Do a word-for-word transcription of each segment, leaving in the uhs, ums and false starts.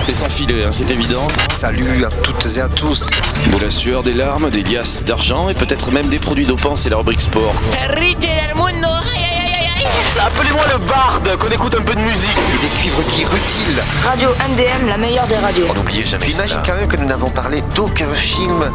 C'est sans filet, hein, c'est évident. Salut à toutes et à tous. De la sueur, des larmes, des liasses d'argent et peut-être même des produits dopants, c'est la rubrique sport. Appelez-moi le barde, qu'on écoute un peu de musique. Des cuivres qui rutilent. Radio M D M, la meilleure des radios. On n'oubliez jamais ça. J'imagine quand même que nous n'avons parlé d'aucun film.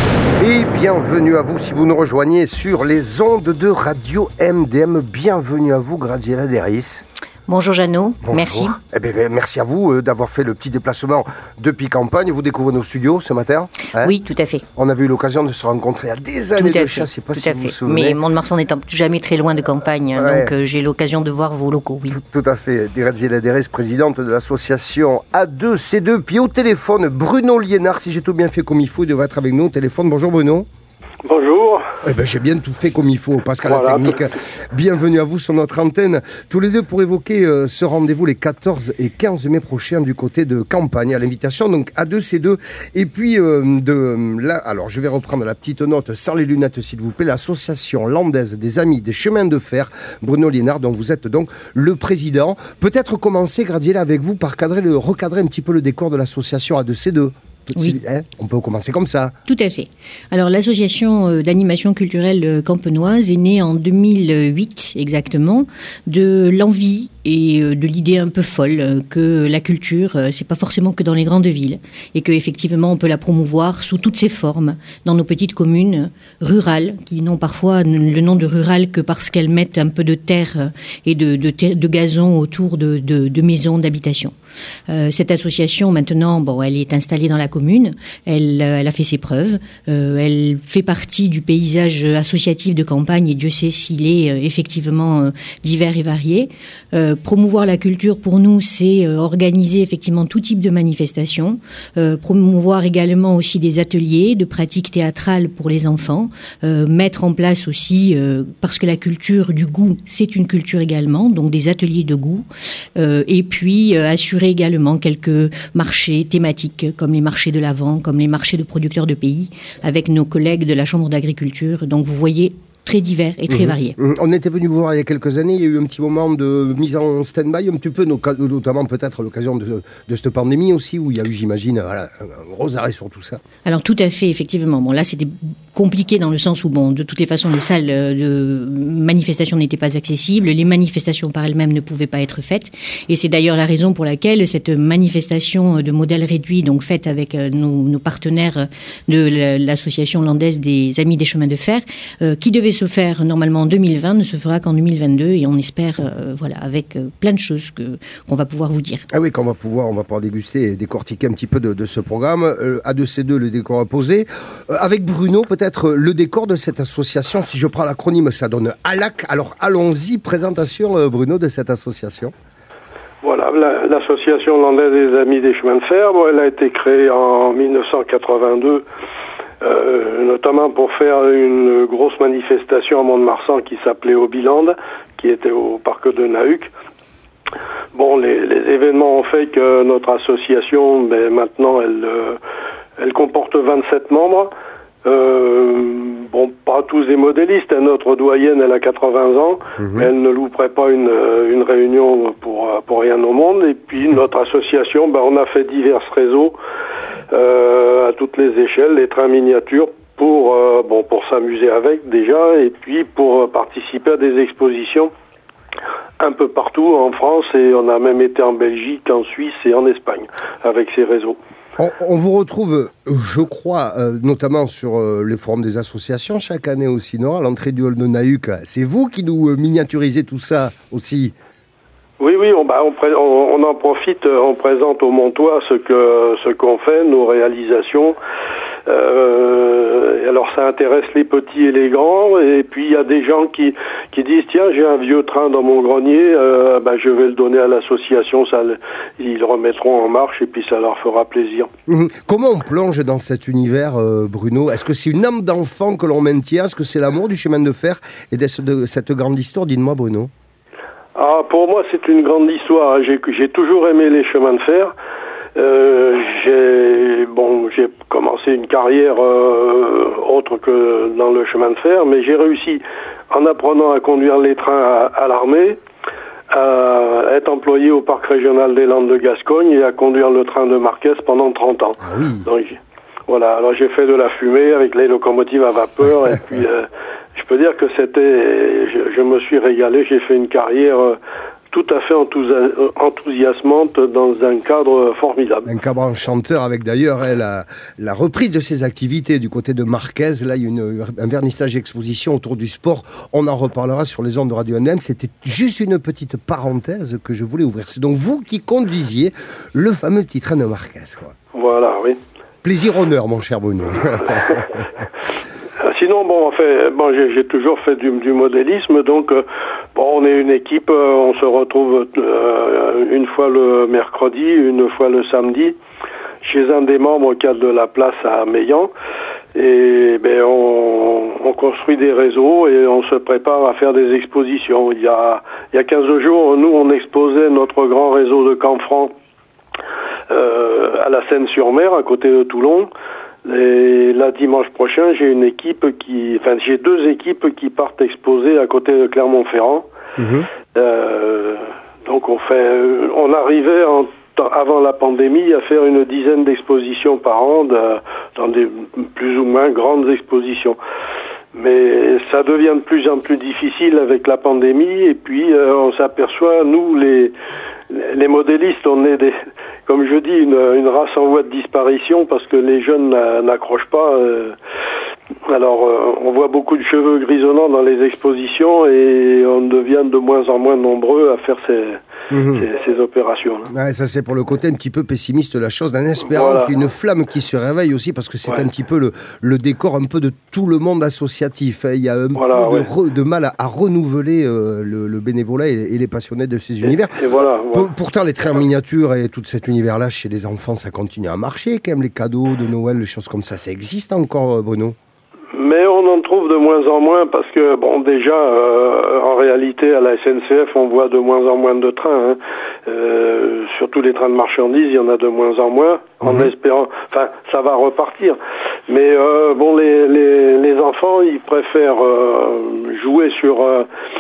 Et bienvenue à vous si vous nous rejoignez sur les ondes de Radio M D M. Bienvenue à vous, Graziella Deris. Bonjour Jeannot, Bonjour. Merci. Eh bien, merci à vous euh, d'avoir fait le petit déplacement depuis Campagne. Vous découvrez nos studios ce matin, hein? Oui, tout à fait. On avait eu l'occasion de se rencontrer à des années Tout à de fait. ça, je sais pas tout si à vous fait. vous souvenez. Mais Mont-de-Marsan n'étant jamais très loin de Campagne, Ouais. donc euh, j'ai l'occasion de voir vos locaux, oui. Tout, tout à fait. Graziella Deris, présidente de l'association A deux C deux. Puis au téléphone, Bruno Liénard, si j'ai tout bien fait comme il faut, il devrait être avec nous au téléphone. Bonjour Bruno. Bonjour. Eh ben, j'ai bien tout fait comme il faut, Pascal Voilà. la technique. Bienvenue à vous sur notre antenne. Tous les deux pour évoquer euh, ce rendez-vous les quatorze et quinze mai prochains du côté de Campagne, à l'invitation donc A deux C deux. Et puis euh, de là, alors je vais reprendre la petite note sans les lunettes s'il vous plaît, l'association landaise des Amis des Chemins de Fer, Bruno Liénard, dont vous êtes donc le président. Peut-être commencer, Graziella, avec vous par cadrer le, recadrer un petit peu le décor de l'association A deux C deux. Oui. Hein, on peut commencer comme ça. Tout à fait. Alors l'association euh, d'animation culturelle euh, campenoise est née en deux mille huit exactement de l'envie et euh, de l'idée un peu folle euh, que la culture, euh, c'est pas forcément que dans les grandes villes et que effectivement on peut la promouvoir sous toutes ses formes dans nos petites communes rurales qui n'ont parfois le nom de rural que parce qu'elles mettent un peu de terre et de, de, ter- de gazon autour de, de, de maisons d'habitation. Euh, cette association maintenant, bon, elle est installée dans la commune, elle, euh, elle a fait ses preuves, euh, elle fait partie du paysage associatif de Campagne et Dieu sait s'il est euh, effectivement euh, divers et varié. Euh, promouvoir la culture pour nous, c'est euh, organiser effectivement tout type de manifestations, euh, promouvoir également aussi des ateliers de pratiques théâtrales pour les enfants, euh, mettre en place aussi, euh, parce que la culture du goût, c'est une culture également, donc des ateliers de goût, euh, et puis euh, assurer également quelques marchés thématiques comme les marchés de l'Avent, comme les marchés de producteurs de pays, avec nos collègues de la Chambre d'agriculture. Donc vous voyez, très divers et très Mmh. variés. Mmh. On était venu vous voir il y a quelques années, il y a eu un petit moment de mise en stand-by, un petit peu, notamment peut-être à l'occasion de, de cette pandémie aussi, où il y a eu, j'imagine, voilà, un gros arrêt sur tout ça. Alors tout à fait, effectivement. Bon, là, c'était compliqué dans le sens où, bon, de toutes les façons, les salles de manifestation n'étaient pas accessibles, les manifestations par elles-mêmes ne pouvaient pas être faites, et c'est d'ailleurs la raison pour laquelle cette manifestation de modèle réduit, donc faite avec nos, nos partenaires de l'association landaise des Amis des Chemins de Fer, euh, qui devait se faire normalement en deux mille vingt, ne se fera qu'en deux mille vingt-deux, et on espère, euh, voilà, avec euh, plein de choses que, qu'on va pouvoir vous dire. Ah oui, qu'on va pouvoir, on va pouvoir déguster et décortiquer un petit peu de, de ce programme. Euh, A deux C deux, le décor à poser. Euh, avec Bruno, peut-être le décor de cette association, si je prends l'acronyme, ça donne A L A C. Alors allons-y, présentation, euh, Bruno, de cette association. Voilà, la, l'association landaise des Amis des Chemins de Fer, bon, elle a été créée en dix-neuf cent quatre-vingt-deux, euh, notamment pour faire une grosse manifestation à Mont-de-Marsan qui s'appelait Hobbyland, qui était au parc de Nahuc. Bon, les, les événements ont fait que notre association, ben, maintenant, elle, euh, elle comporte vingt-sept membres. Euh, bon, pas tous des modélistes. Notre doyenne, elle a quatre-vingts ans. Mmh. Mais elle ne louperait pas une, une réunion pour, pour rien au monde. Et puis, notre association, ben, on a fait divers réseaux euh, à toutes les échelles, les trains miniatures, pour, euh, bon, pour s'amuser avec déjà, et puis pour euh, participer à des expositions un peu partout en France, et on a même été en Belgique, en Suisse et en Espagne avec ces réseaux. On, on vous retrouve, je crois, euh, notamment sur euh, les forums des associations chaque année aussi, non ? À l'entrée du hall de Nahuc. C'est vous qui nous euh, miniaturisez tout ça aussi ? Oui, oui, on, bah, on, pré- on, on en profite, on présente au Montois ce que ce qu'on fait, nos réalisations. Euh, alors ça intéresse les petits et les grands, et puis il y a des gens qui qui disent tiens, j'ai un vieux train dans mon grenier, euh, bah, je vais le donner à l'association, ça ils le remettront en marche et puis ça leur fera plaisir. Mmh. Comment on plonge dans cet univers, euh, Bruno ? Est-ce que c'est une âme d'enfant que l'on maintient ? Est-ce que c'est l'amour du chemin de fer et de, de cette grande histoire ? Dites-moi, Bruno. Ah, pour moi, c'est une grande histoire. J'ai, j'ai toujours aimé les chemins de fer. Euh, j'ai bon, j'ai commencé une carrière euh, autre que dans le chemin de fer, mais j'ai réussi en apprenant à conduire les trains à, à l'armée, à être employé au parc régional des Landes de Gascogne et à conduire le train de Marquès pendant trente ans. Ah oui. Donc, voilà, alors j'ai fait de la fumée avec les locomotives à vapeur et puis euh, je peux dire que c'était, je, je me suis régalé, j'ai fait une carrière euh, tout à fait enthousi- enthousiasmante dans un cadre formidable. Un cadre enchanteur avec d'ailleurs hein, la, la reprise de ses activités du côté de Marquez. Là, il y a une, un vernissage exposition autour du sport. On en reparlera sur les ondes de Radio N M. C'était juste une petite parenthèse que je voulais ouvrir. C'est donc vous qui conduisiez le fameux petit train de Marquez, quoi. Voilà, oui. Plaisir, honneur, mon cher Bruno. Sinon, bon, en fait, bon, j'ai, j'ai toujours fait du, du modélisme, donc euh, bon, on est une équipe, euh, on se retrouve euh, une fois le mercredi, une fois le samedi, chez un des membres qui a de la place à Meillan, et ben on, on construit des réseaux et on se prépare à faire des expositions. Il y a, il y a quinze jours, nous, on exposait notre grand réseau de Canfranc euh, à la Seine-sur-Mer, à côté de Toulon. Et là, dimanche prochain, j'ai une équipe qui, enfin, j'ai deux équipes qui partent exposer à côté de Clermont-Ferrand. Mmh. Euh, donc, on fait, on arrivait en, avant la pandémie à faire une dizaine d'expositions par an, de, dans des plus ou moins grandes expositions. Mais ça devient de plus en plus difficile avec la pandémie. Et puis, euh, on s'aperçoit, nous, les les modélistes, on est des, comme je dis, une, une race en voie de disparition parce que les jeunes n'accrochent pas. Euh, alors, euh, on voit beaucoup de cheveux grisonnants dans les expositions et on devient de moins en moins nombreux à faire ces, mmh. ces, ces opérations. Ouais, ça, c'est pour le côté un petit peu pessimiste de la chose, en espérant voilà. qu'il y ait une flamme qui se réveille aussi, parce que c'est ouais. un petit peu le, le décor un peu de tout le monde associatif. Il y a un voilà, peu ouais. de, re, de mal à, à renouveler euh, le, le bénévolat et, et les passionnés de ces et, univers. Et voilà, voilà. Pourtant, les trains miniatures et tout cet univers-là, chez les enfants, ça continue à marcher quand même. Les cadeaux de Noël, les choses comme ça, ça existe encore, Bruno ? Mais on en trouve de moins en moins parce que, bon, déjà, euh, en réalité, à la S N C F, on voit de moins en moins de trains. Hein. Euh, surtout les trains de marchandises, il y en a de moins en moins, mmh. en espérant... Enfin, ça va repartir. Mais, euh, bon, les, les, les enfants, ils préfèrent euh, jouer sur... Euh,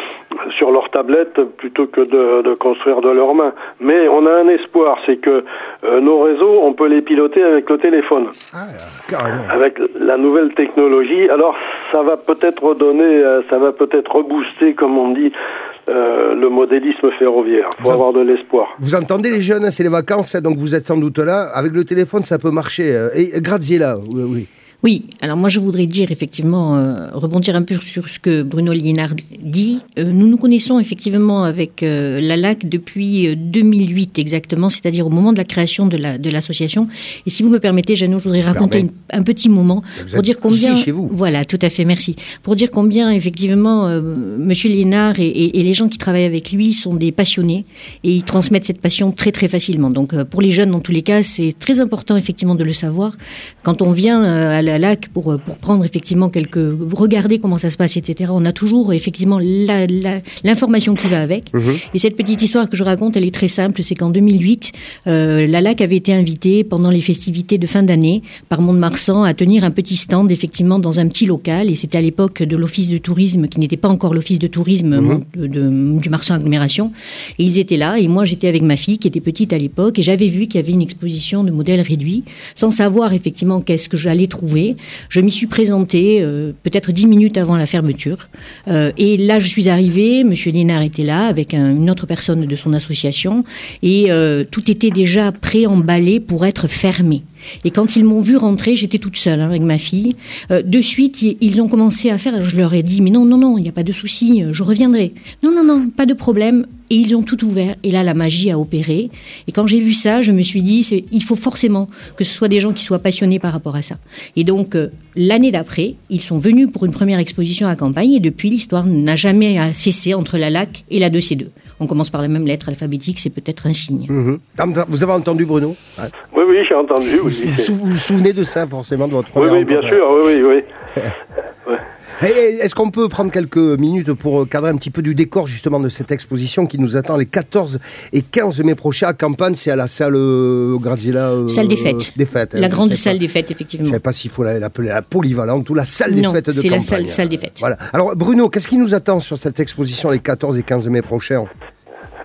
sur leur tablette plutôt que de, de construire de leurs mains. Mais on a un espoir, c'est que euh, nos réseaux, on peut les piloter avec le téléphone. Ah, carrément. Avec la nouvelle technologie. Alors, ça va peut-être donner, euh, ça va peut-être rebooster, comme on dit, euh, le modélisme ferroviaire. Il faut avoir de l'espoir. Vous entendez les jeunes, c'est les vacances, donc vous êtes sans doute là. Avec le téléphone, ça peut marcher. Et Graziella, oui, oui. Oui, alors moi je voudrais dire effectivement, euh, rebondir un peu sur ce que Bruno Liénard dit. Euh, nous nous connaissons effectivement avec euh, la L A C depuis deux mille huit exactement, c'est-à-dire au moment de la création de, la, de l'association. Et si vous me permettez, Jeannot, je voudrais raconter une, un petit moment vous pour dire combien... Ici, chez vous. Voilà, tout à fait, merci. Pour dire combien effectivement euh, Monsieur Liénard et, et, et les gens qui travaillent avec lui sont des passionnés et ils transmettent cette passion très très facilement. Donc euh, pour les jeunes, dans tous les cas, c'est très important effectivement de le savoir. Quand on vient euh, à la L A C pour, pour prendre effectivement quelques... regarder comment ça se passe, et cetera. On a toujours effectivement la, la, l'information qui va avec. Mmh. Et cette petite histoire que je raconte, elle est très simple. C'est qu'en deux mille huit, euh, la L A C avait été invitée pendant les festivités de fin d'année par Mont-de-Marsan à tenir un petit stand effectivement dans un petit local. Et c'était à l'époque de l'office de tourisme, qui n'était pas encore l'office de tourisme mmh. de, de, du Marsan Agglomération. Et ils étaient là. Et moi, j'étais avec ma fille qui était petite à l'époque. Et j'avais vu qu'il y avait une exposition de modèles réduits, sans savoir effectivement qu'est-ce que j'allais trouver. Je m'y suis présentée euh, peut-être dix minutes avant la fermeture. Euh, et là, je suis arrivée, Monsieur Liénard était là avec un, une autre personne de son association. Et euh, tout était déjà pré-emballé pour être fermé. Et quand ils m'ont vu rentrer, j'étais toute seule hein, avec ma fille. Euh, de suite, ils ont commencé à faire. Je leur ai dit, mais non, non, non, il n'y a pas de souci, je reviendrai. Non, non, non, pas de problème. Et ils ont tout ouvert. Et là, la magie a opéré. Et quand j'ai vu ça, je me suis dit, c'est, il faut forcément que ce soit des gens qui soient passionnés par rapport à ça. Et donc, euh, l'année d'après, ils sont venus pour une première exposition à Campagne. Et depuis, l'histoire n'a jamais cessé entre la L A C et la deux C deux. On commence par la même lettre alphabétique, c'est peut-être un signe. Mmh. Vous avez entendu, Bruno ? Ouais. Oui, oui, j'ai entendu. Oui, vous, vous vous souvenez de ça, forcément, de votre première Oui, oui, bien sûr, oui, oui, oui. Ouais. Et est-ce qu'on peut prendre quelques minutes pour cadrer un petit peu du décor justement de cette exposition qui nous attend les quatorze et quinze mai prochains à Campagne? C'est à la salle euh, Graziella euh, salle des fêtes. Des fêtes la hein, grande salle pas. des fêtes, effectivement. Je ne sais pas s'il faut l'appeler la polyvalente ou la salle des non, fêtes de c'est Campagne. La salle, salle des fêtes. Voilà. Alors Bruno, qu'est-ce qui nous attend sur cette exposition les quatorze et quinze mai prochains?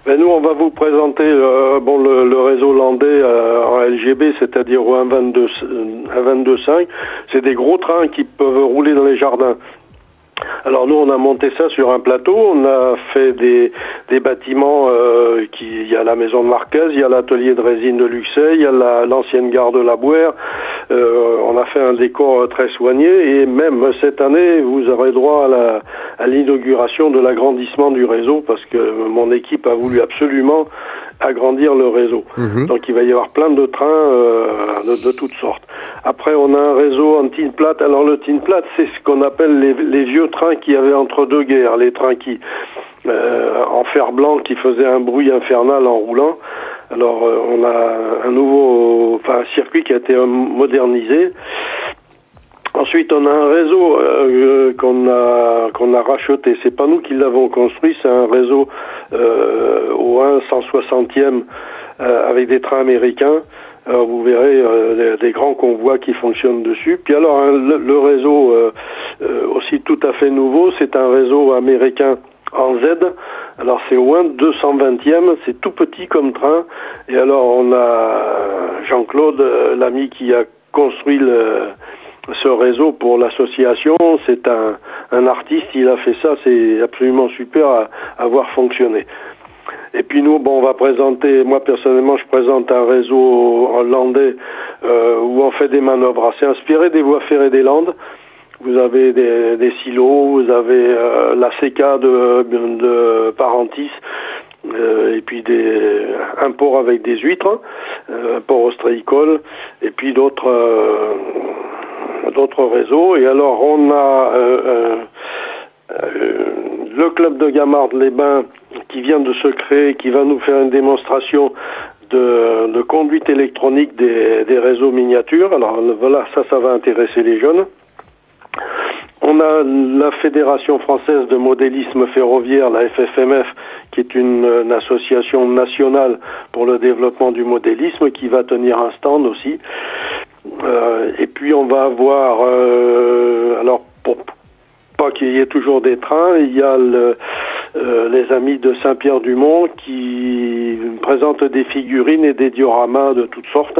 Ben nous, on va vous présenter euh, bon, le, le réseau landais euh, en L G B, c'est-à-dire au un vingt-deux virgule cinq. C'est des gros trains qui peuvent rouler dans les jardins. Alors nous, on a monté ça sur un plateau, on a fait des, des bâtiments, euh, qui, il y a la maison de Marquez, il y a l'atelier de résine de Luxeuil, il y a la, l'ancienne gare de la Bouère, euh, on a fait un décor très soigné et même cette année, vous aurez droit à, la, à l'inauguration de l'agrandissement du réseau parce que mon équipe a voulu absolument agrandir le réseau. Mmh. Donc il va y avoir plein de trains euh, de, de toutes sortes. Après, on a un réseau en tin plate. Alors le tin plate, c'est ce qu'on appelle les, les vieux trains qu'il y avait entre deux guerres, les trains qui euh, en fer blanc qui faisaient un bruit infernal en roulant. Alors euh, on a un nouveau, enfin un circuit qui a été modernisé. Ensuite, on a un réseau euh, qu'on a qu'on a racheté. C'est pas nous qui l'avons construit, c'est un réseau euh, au un cent soixantième euh, avec des trains américains. Alors vous verrez euh, des, des grands convois qui fonctionnent dessus. Puis alors hein, le, le réseau euh, euh, aussi tout à fait nouveau, c'est un réseau américain en Z. Alors c'est au un deux cent vingtième, c'est tout petit comme train. Et alors on a Jean-Claude, euh, l'ami qui a construit le ce réseau pour l'association, c'est un, un artiste, il a fait ça, c'est absolument super à, à voir fonctionner. Et puis nous, bon, on va présenter, moi personnellement, je présente un réseau hollandais euh, où on fait des manœuvres assez inspirées des voies ferrées des Landes. Vous avez des, des silos, vous avez euh, la C K de, de Parentis, euh, et puis des, un port avec des huîtres, euh, un port ostréicole, et puis d'autres... Euh, d'autres réseaux. Et alors on a euh, euh, le club de Gamarde-les-Bains qui vient de se créer, qui va nous faire une démonstration de, de conduite électronique des, des réseaux miniatures. Alors voilà, ça, ça va intéresser les jeunes. On a la Fédération française de modélisme ferroviaire, la F F M F, qui est une, une association nationale pour le développement du modélisme, qui va tenir un stand aussi. Euh, et puis on va avoir, euh, alors pour pas qu'il y ait toujours des trains, il y a le, euh, les amis de Saint-Pierre-du-Mont qui présentent des figurines et des dioramas de toutes sortes.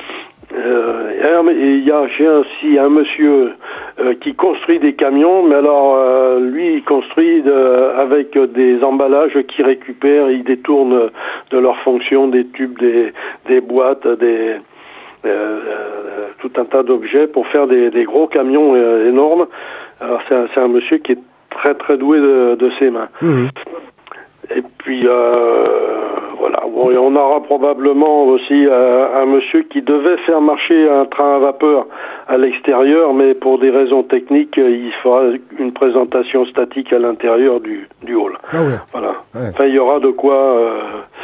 Euh, et il y a j'ai aussi un monsieur euh, qui construit des camions, mais alors euh, lui il construit de, avec des emballages qu'il récupère, il détourne de leur fonction des tubes, des, des boîtes, des Euh, euh, tout un tas d'objets pour faire des, des gros camions euh, énormes. Alors c'est un, c'est un monsieur qui est très très doué de, de ses mains. Mmh. Et puis euh, voilà, bon, et on aura probablement aussi euh, un monsieur qui devait faire marcher un train à vapeur à l'extérieur, mais pour des raisons techniques, il fera une présentation statique à l'intérieur du, du hall. Ah ouais. Voilà. Ouais. Enfin, il y aura de quoi... Euh,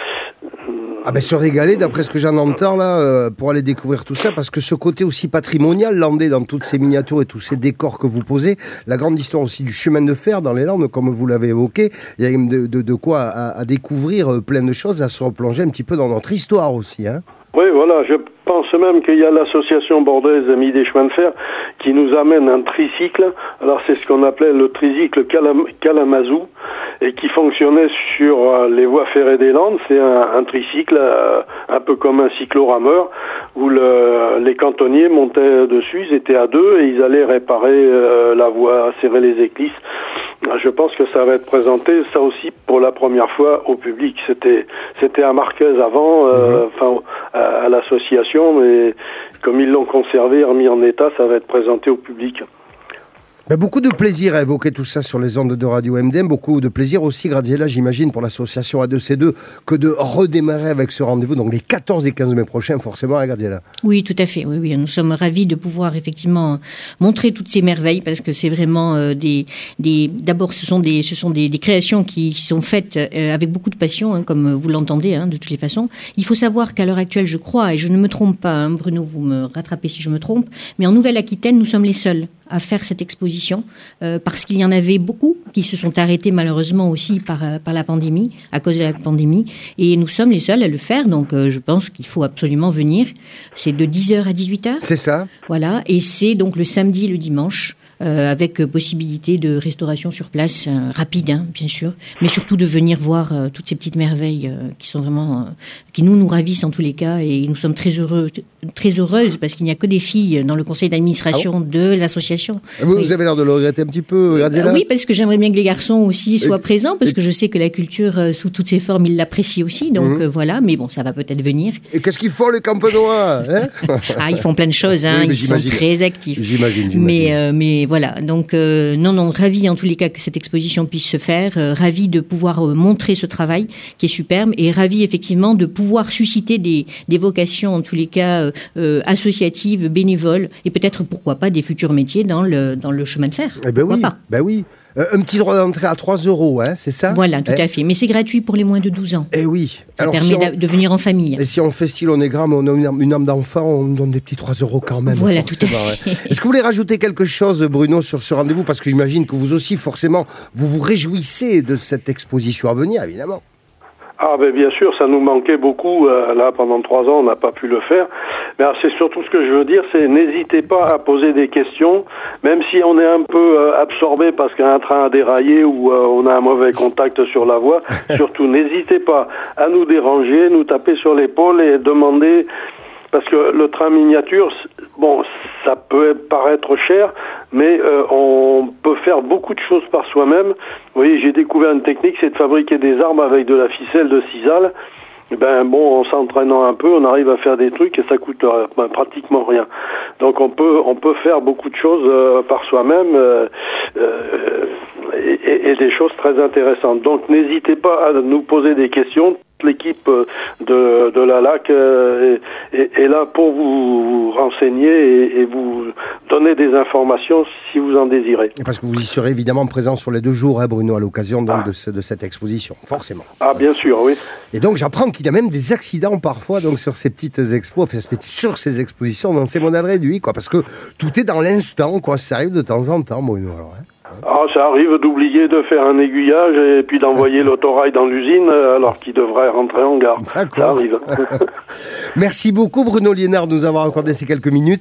Ah ben se régaler, d'après ce que j'en entends là, euh, pour aller découvrir tout ça, parce que ce côté aussi patrimonial landais dans toutes ces miniatures et tous ces décors que vous posez, la grande histoire aussi du chemin de fer dans les Landes, comme vous l'avez évoqué, il y a de, de, de quoi à, à découvrir euh, plein de choses, à se replonger un petit peu dans notre histoire aussi, hein. Oui, voilà, je pense même qu'il y a l'association bordaise Amis des chemins de fer qui nous amène un tricycle. Alors c'est ce qu'on appelait le tricycle Kalam- Kalamazoo et qui fonctionnait sur euh, les voies ferrées des Landes. C'est un, un tricycle euh, un peu comme un cyclorameur où le, les cantonniers montaient dessus, ils étaient à deux et ils allaient réparer euh, la voie, serrer les éclisses. Je pense que ça va être présenté, ça aussi, pour la première fois au public. C'était, c'était à Marquez avant, euh, mmh. enfin, à, à l'association, mais comme ils l'ont conservé, remis en état, ça va être présenté au public. Ben beaucoup de plaisir à évoquer tout ça sur les ondes de Radio M D M, beaucoup de plaisir aussi, Graziella, j'imagine, pour l'association A deux C deux, que de redémarrer avec ce rendez-vous, donc les quatorze et quinze mai prochains, forcément, à Graziella. Oui, tout à fait, oui, oui, nous sommes ravis de pouvoir effectivement montrer toutes ces merveilles, parce que c'est vraiment euh, des, des, d'abord ce sont des, ce sont des, des créations qui sont faites euh, avec beaucoup de passion, hein, comme vous l'entendez, hein, de toutes les façons. Il faut savoir qu'à l'heure actuelle, je crois, et je ne me trompe pas, hein, Bruno, vous me rattrapez si je me trompe, mais en Nouvelle-Aquitaine, nous sommes les seuls à faire cette exposition, euh, parce qu'il y en avait beaucoup qui se sont arrêtés malheureusement aussi par, euh, par la pandémie, à cause de la pandémie, et nous sommes les seuls à le faire, donc euh, je pense qu'il faut absolument venir. C'est de dix heures à dix-huit heures. C'est ça. Voilà, et c'est donc le samedi et le dimanche, euh, avec possibilité de restauration sur place, euh, rapide, hein, bien sûr, mais surtout de venir voir euh, toutes ces petites merveilles euh, qui sont vraiment, euh, qui nous nous ravissent en tous les cas, et nous sommes très heureux, très heureuses parce qu'il n'y a que des filles dans le conseil d'administration ah bon de l'association. Vous, oui. vous avez l'air de le regretter un petit peu, Graziella ? euh, Oui, parce que j'aimerais bien que les garçons aussi soient et, présents, parce et... que je sais que la culture euh, sous toutes ses formes, ils l'apprécient aussi, donc mmh. euh, voilà, mais bon, ça va peut-être venir. Et qu'est-ce qu'ils font les Campenois, hein? Ah, ils font plein de choses, hein, oui, ils sont très actifs. J'imagine, j'imagine. Mais, euh, mais voilà, donc euh, non, non, ravi en tous les cas que cette exposition puisse se faire, euh, ravi de pouvoir euh, montrer ce travail qui est superbe, et ravi effectivement de pouvoir susciter des, des vocations en tous les cas euh, euh, associatives, bénévoles, et peut-être pourquoi pas des futurs métiers dans le, dans le chemin de fer. Eh ben oui, pas. ben oui. Euh, un petit droit d'entrée à trois euros, hein, c'est ça ? Voilà, tout eh. à fait. Mais c'est gratuit pour les moins de douze ans. Eh oui. Ça Alors, permet si on... de venir en famille. Et si on fait style, on est grand, mais on a une âme d'enfant, on donne des petits trois euros quand même. Voilà, tout à fait. Ouais. Est-ce que vous voulez rajouter quelque chose, Bruno, sur ce rendez-vous ? Parce que j'imagine que vous aussi, forcément, vous vous réjouissez de cette exposition à venir, évidemment. Ah ben bien sûr, ça nous manquait beaucoup. Euh, là, pendant trois ans, on n'a pas pu le faire. Mais alors, c'est surtout ce que je veux dire, c'est n'hésitez pas à poser des questions, même si on est un peu euh, absorbé parce qu'un train a déraillé ou euh, on a un mauvais contact sur la voie. Surtout, n'hésitez pas à nous déranger, nous taper sur l'épaule et demander, parce que le train miniature, bon, ça peut paraître cher, mais euh, on peut faire beaucoup de choses par soi-même. Vous voyez, j'ai découvert une technique, c'est de fabriquer des armes avec de la ficelle de sisal. Ben bon, en s'entraînant un peu, on arrive à faire des trucs et ça coûte euh, ben, pratiquement rien. Donc on peut on peut faire beaucoup de choses euh, par soi-même euh, euh, et, et des choses très intéressantes. Donc n'hésitez pas à nous poser des questions. L'équipe de, de la L A C euh, est, est là pour vous renseigner et, et vous donner des informations si vous en désirez. Parce que vous y serez évidemment présent sur les deux jours, hein, Bruno, à l'occasion donc, ah. de, ce, de cette exposition, forcément. Ah, bien sûr, oui. Et donc j'apprends qu'il y a même des accidents parfois donc, sur ces petites expos, enfin, sur ces expositions dans ces modèles réduits, quoi, parce que tout est dans l'instant, quoi. Ça arrive de temps en temps, Bruno. Alors, hein. Ah, ça arrive d'oublier de faire un aiguillage et puis d'envoyer l'autorail dans l'usine alors qu'il devrait rentrer en gare. D'accord. Ça arrive. Merci beaucoup Bruno Liénard de nous avoir accordé ces quelques minutes.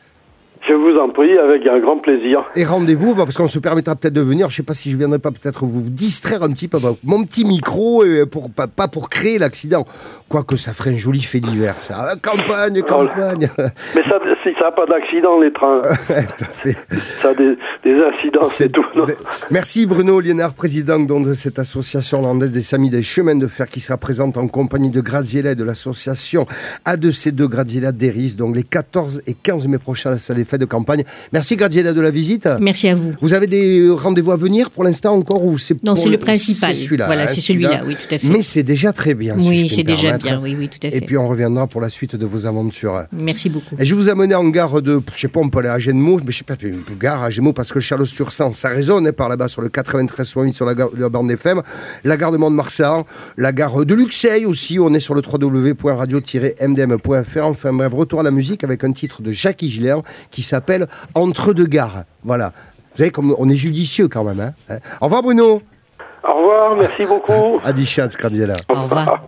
Je vous en prie, avec un grand plaisir. Et rendez-vous, bah, parce qu'on se permettra peut-être de venir, je ne sais pas si je ne viendrai pas peut-être vous distraire un petit peu, bah, mon petit micro, et pour, pas, pas pour créer l'accident. Quoique ça ferait un joli fait divers, ça. Campagne, campagne. Mais ça, si ça n'a pas d'accident, les trains. Tout à fait. Ça a des, des incidents, c'est, c'est tout. Non de... Merci Bruno Liénard, président donc, de cette association hollandaise des Amis des Chemins de Fer, qui sera présente en compagnie de Graziella et de l'association A deux C deux Graziella d'Eris, donc les quatorze et quinze mai prochains, ça les fêtes de campagne. Merci Graziella de la visite. Merci à vous. Vous avez des rendez-vous à venir pour l'instant encore ou c'est Non, pour c'est le principal. C'est celui-là. Voilà, hein, c'est celui-là, celui-là, oui, tout à fait. Mais c'est déjà très bien. Oui, si c'est déjà permettre. Bien, oui, oui, tout à fait. Et puis on reviendra pour la suite de vos aventures. Merci beaucoup. Et je vous amener en gare de, je sais pas, on peut aller à Gémeaux, mais je sais pas, une gare à Gémeaux parce que Chalosse-sur-Sang, ça résonne hein, par là-bas sur le quatre-vingt-treize point huit sur la, gare, la bande F M, la gare de Mont-de-Marsan, la gare de Luxeuil aussi, on est sur le w w w point radio tiret m d m point f r. Enfin bref, retour à la musique avec un titre de Jacques Higelin qui s'appelle Entre deux gares. Voilà. Vous savez, comme on est judicieux quand même. Hein. Au revoir Bruno. Au revoir, merci beaucoup. Adi Schatz, Graziella. Au revoir.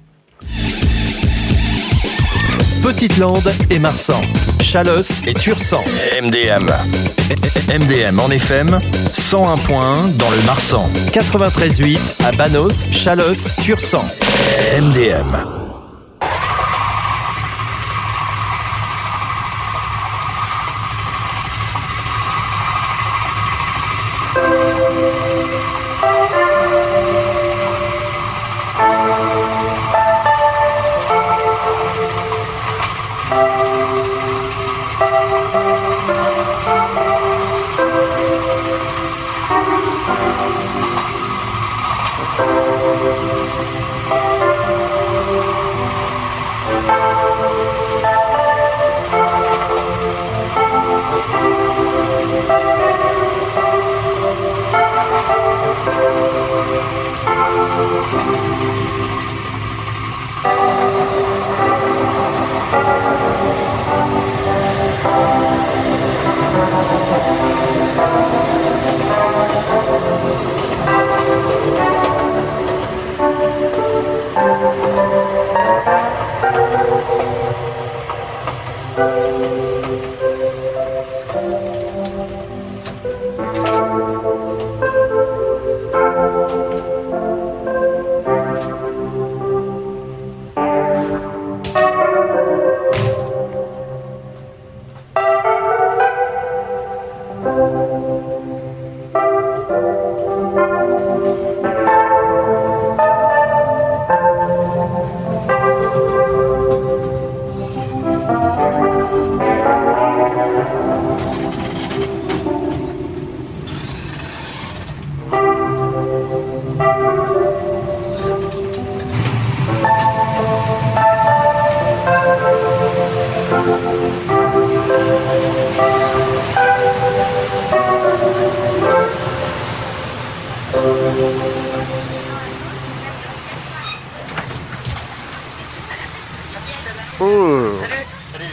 Petite Lande et Marsan, Chalosse et Tursan. M D M. M D M en F M, cent un point un dans le Marsan. quatre-vingt-treize virgule huit à Banos, Chalosse, Tursan. M D M.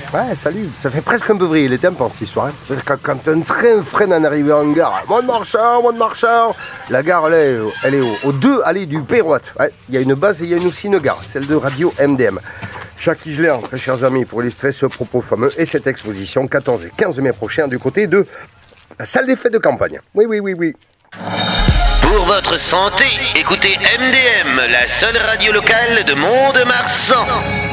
Ouais, salut, ça fait presque un peu vriller les tempes cette histoire. Hein. Quand, quand un train freine en arrivant en gare, Mont-de-Marsan, Mont-de-Marsan, la gare, elle est, elle est au, au deux allées du Péroite. Il ouais, y a une base et il y a aussi une gare, celle de Radio M D M. Jacques Higelin, très chers amis, pour illustrer ce propos fameux et cette exposition, quatorze et quinze mai prochain, du côté de la salle des fêtes de campagne. Oui, oui, oui, oui. Pour votre santé, écoutez M D M, la seule radio locale de Mont-de-Marsan.